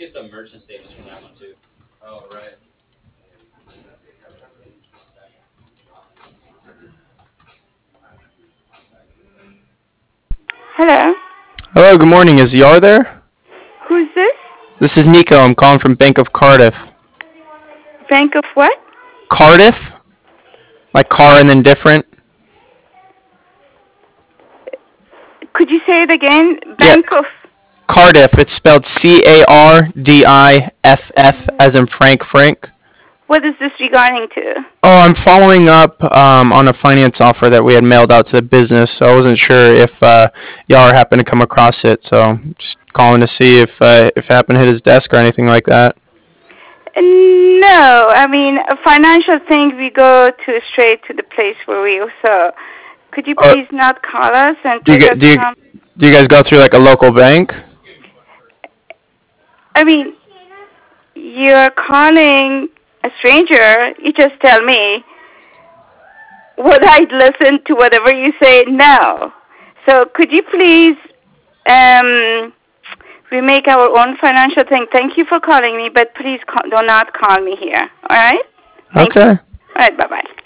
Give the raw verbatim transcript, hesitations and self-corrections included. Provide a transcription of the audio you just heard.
get the merchant statements from that one too. Oh, right. Hello. Hello, good morning. Is Yar there? Who's this? This is Nico. I'm calling from Bank of Cardiff. Bank of what? Cardiff? Like car and then different? Could you say it again? Yeah, Bank of. Cardiff. It's spelled C A R D I F F as in Frank Frank. What is this regarding to? Oh, I'm following up um, on a finance offer that we had mailed out to the business, so I wasn't sure if uh, Yar happened to come across it, so just calling to see if uh, if it happened to hit his desk or anything like that. No, I mean a financial thing. We go to straight to the place where we. So, could you Uh, please not call us and do you take get us do you from? do you guys go through like a local bank? I mean, you're calling a stranger. You just tell me. Would I listen to whatever you say? No. So, could you please? Um, we make our own financial thing. Thank you for calling me, but please call, do not call me here. All right? Thank you. Okay. All right. Bye bye.